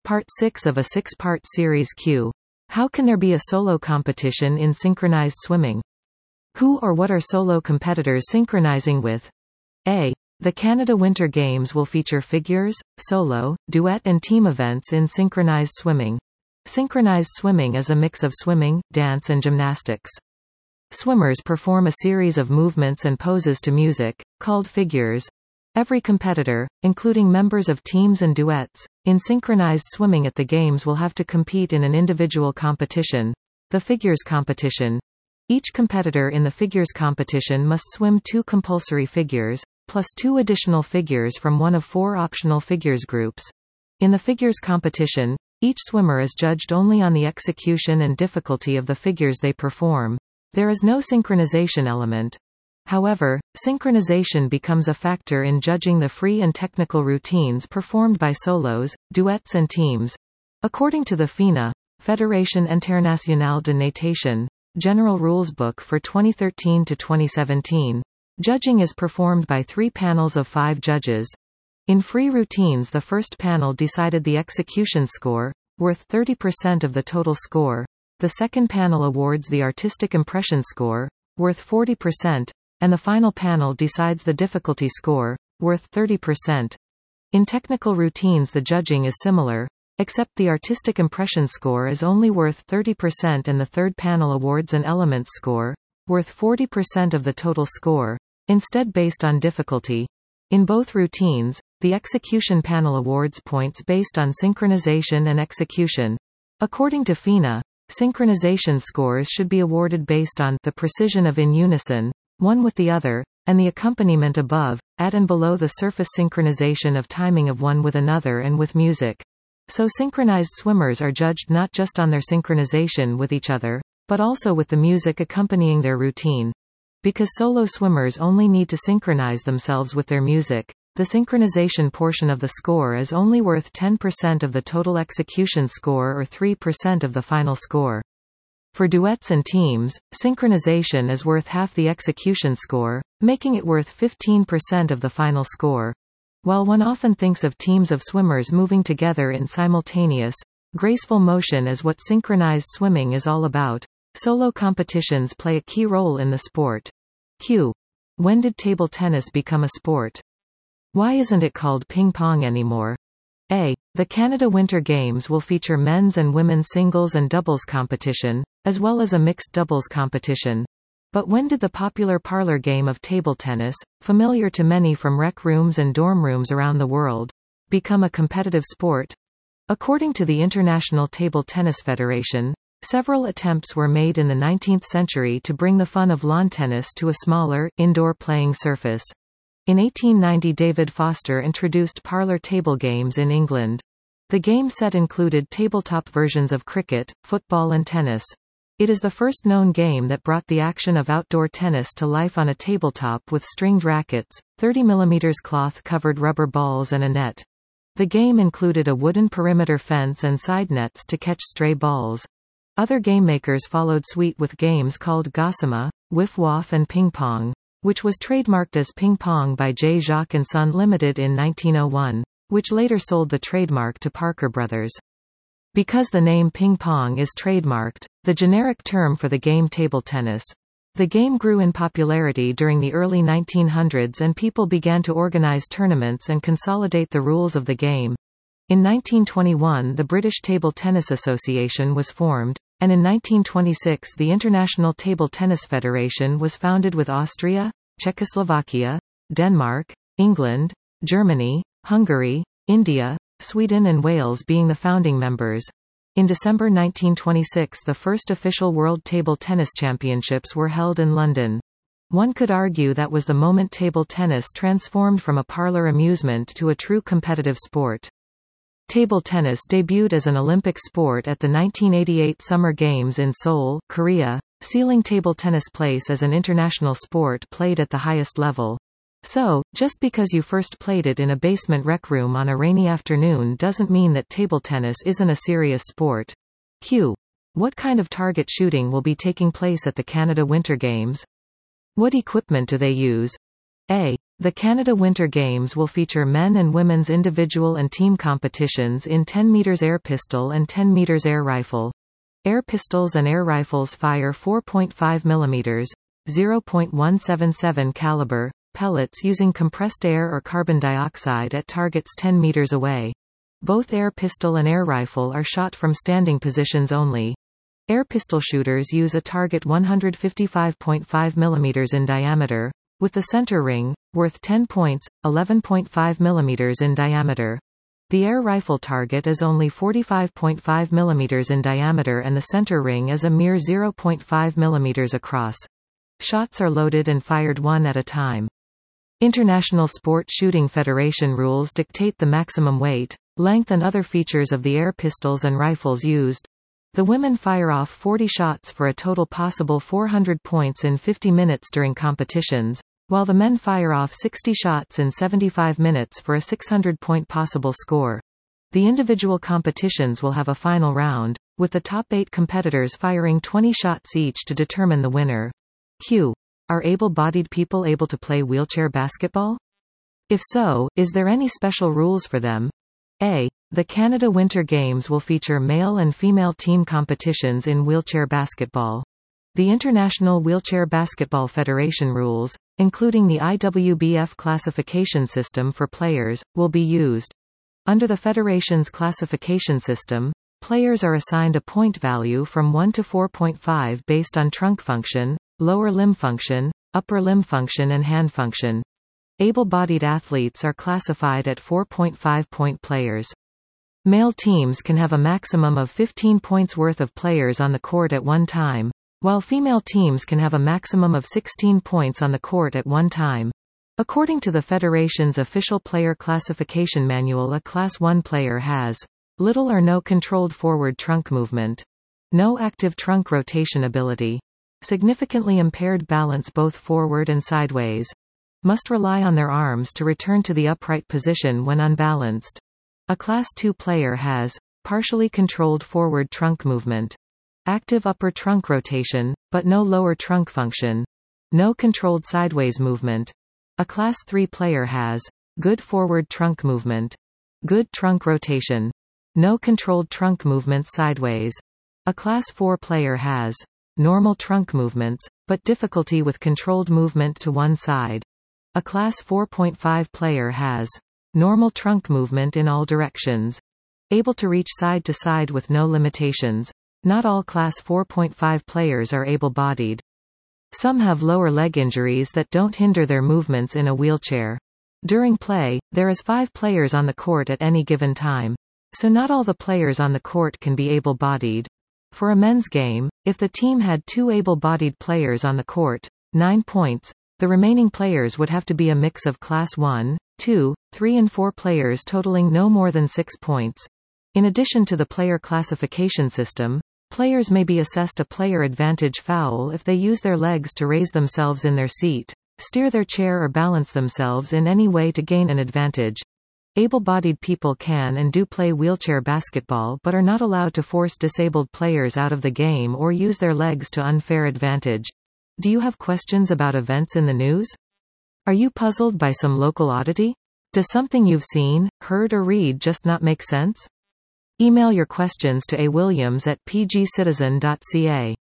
Part 6 of a 6-part series Q. How can there be a solo competition in synchronized swimming? Who or what are solo competitors synchronizing with? A. The Canada Winter Games will feature figures, solo, duet and team events in synchronized swimming. Synchronized swimming is a mix of swimming, dance and gymnastics. Swimmers perform a series of movements and poses to music, called figures. Every competitor, including members of teams and duets, in synchronized swimming at the Games will have to compete in an individual competition, the figures competition. Each competitor in the figures competition must swim 2 compulsory figures, plus 2 additional figures from one of 4 optional figures groups. In the figures competition, each swimmer is judged only on the execution and difficulty of the figures they perform. There is no synchronization element. However, synchronization becomes a factor in judging the free and technical routines performed by solos, duets and teams. According to the FINA, Fédération Internationale de Natation, General Rules Book for 2013 to 2017, judging is performed by 3 panels of 5 judges. In free routines, the first panel decided the execution score, worth 30% of the total score. The second panel awards the artistic impression score, worth 40%. And the final panel decides the difficulty score, worth 30%. In technical routines the judging is similar, except the artistic impression score is only worth 30% and the third panel awards an elements score, worth 40% of the total score, instead based on difficulty. In both routines, the execution panel awards points based on synchronization and execution. According to FINA, synchronization scores should be awarded based on the precision of in unison, one with the other, and the accompaniment above, at and below the surface synchronization of timing of one with another and with music. So synchronized swimmers are judged not just on their synchronization with each other, but also with the music accompanying their routine. Because solo swimmers only need to synchronize themselves with their music, the synchronization portion of the score is only worth 10% of the total execution score or 3% of the final score. For duets and teams, synchronization is worth half the execution score, making it worth 15% of the final score. While one often thinks of teams of swimmers moving together in simultaneous, graceful motion as what synchronized swimming is all about, solo competitions play a key role in the sport. Q. When did table tennis become a sport? Why isn't it called ping pong anymore? A. The Canada Winter Games will feature men's and women's singles and doubles competition, as well as a mixed doubles competition. But when did the popular parlor game of table tennis, familiar to many from rec rooms and dorm rooms around the world, become a competitive sport? According to the International Table Tennis Federation, several attempts were made in the 19th century to bring the fun of lawn tennis to a smaller, indoor playing surface. In 1890 David Foster introduced parlour table games in England. The game set included tabletop versions of cricket, football and tennis. It is the first known game that brought the action of outdoor tennis to life on a tabletop with stringed rackets, 30 mm cloth-covered rubber balls and a net. The game included a wooden perimeter fence and side nets to catch stray balls. Other game makers followed suit with games called Gossamer, Whiff Waff and Ping Pong, which was trademarked as Ping Pong by J. Jacques & Son Limited in 1901, which later sold the trademark to Parker Brothers. Because the name ping pong is trademarked, the generic term for the game table tennis. The game grew in popularity during the early 1900s and people began to organize tournaments and consolidate the rules of the game. In 1921 the British Table Tennis Association was formed, and in 1926 the International Table Tennis Federation was founded with Austria, Czechoslovakia, Denmark, England, Germany, Hungary, India, Sweden and Wales being the founding members. In December 1926 the first official World Table Tennis Championships were held in London. One could argue that was the moment table tennis transformed from a parlour amusement to a true competitive sport. Table tennis debuted as an Olympic sport at the 1988 Summer Games in Seoul, Korea, sealing table tennis place as an international sport played at the highest level. So, just because you first played it in a basement rec room on a rainy afternoon doesn't mean that table tennis isn't a serious sport. Q. What kind of target shooting will be taking place at the Canada Winter Games? What equipment do they use? A. The Canada Winter Games will feature men and women's individual and team competitions in 10 meters air pistol and 10 meters air rifle. Air pistols and air rifles fire 4.5 mm, 0.177 caliber, pellets using compressed air or carbon dioxide at targets 10 meters away. Both air pistol and air rifle are shot from standing positions only. Air pistol shooters use a target 155.5 mm in diameter, with the center ring, worth 10 points, 11.5 mm in diameter. The air rifle target is only 45.5 mm in diameter and the center ring is a mere 0.5 mm across. Shots are loaded and fired one at a time. International Sport Shooting Federation rules dictate the maximum weight, length and other features of the air pistols and rifles used. The women fire off 40 shots for a total possible 400 points in 50 minutes during competitions, while the men fire off 60 shots in 75 minutes for a 600-point possible score. The individual competitions will have a final round, with the top 8 competitors firing 20 shots each to determine the winner. Q. Are able-bodied people able to play wheelchair basketball? If so, is there any special rules for them? A. The Canada Winter Games will feature male and female team competitions in wheelchair basketball. The International Wheelchair Basketball Federation rules, including the IWBF classification system for players, will be used. Under the Federation's classification system, players are assigned a point value from 1 to 4.5 based on trunk function, lower limb function, upper limb function and hand function. Able-bodied athletes are classified at 4.5-point players. Male teams can have a maximum of 15 points worth of players on the court at one time, while female teams can have a maximum of 16 points on the court at one time. According to the Federation's official player classification manual, a Class 1 player has little or no controlled forward trunk movement, no active trunk rotation ability, significantly impaired balance both forward and sideways, must rely on their arms to return to the upright position when unbalanced. A Class 2 player has partially controlled forward trunk movement, active upper trunk rotation, but no lower trunk function, no controlled sideways movement. A Class 3 player has good forward trunk movement, good trunk rotation, no controlled trunk movements sideways. A Class 4 player has normal trunk movements, but difficulty with controlled movement to one side. A Class 4.5 player has normal trunk movement in all directions, able to reach side to side with no limitations. Not all Class 4.5 players are able-bodied. Some have lower leg injuries that don't hinder their movements in a wheelchair. During play, there is 5 players on the court at any given time, so not all the players on the court can be able-bodied. For a men's game, if the team had 2 able-bodied players on the court, 9 points, the remaining players would have to be a mix of Class 1, 2, 3 and 4 players totaling no more than 6 points. In addition to the player classification system, players may be assessed a player advantage foul if they use their legs to raise themselves in their seat, steer their chair or balance themselves in any way to gain an advantage. Able-bodied people can and do play wheelchair basketball but are not allowed to force disabled players out of the game or use their legs to unfair advantage. Do you have questions about events in the news? Are you puzzled by some local oddity? Does something you've seen, heard or read just not make sense? Email your questions to awilliams@pgcitizen.ca.